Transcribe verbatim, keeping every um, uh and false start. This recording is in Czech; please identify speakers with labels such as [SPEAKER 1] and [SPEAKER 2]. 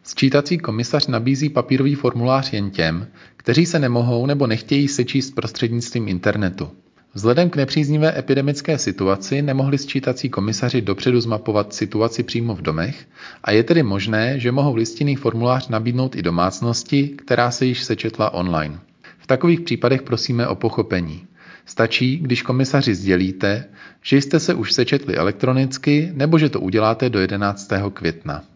[SPEAKER 1] Sčítací komisař nabízí papírový formulář jen těm, kteří se nemohou nebo nechtějí sečíst prostřednictvím internetu. Vzhledem k nepříznivé epidemické situaci nemohli sčítací komisaři dopředu zmapovat situaci přímo v domech a je tedy možné, že mohou listinný formulář nabídnout i domácnosti, která se již sečetla online. V takových případech prosíme o pochopení. Stačí, když komisaři sdělíte, že jste se už sečetli elektronicky nebo že to uděláte do jedenáctého května.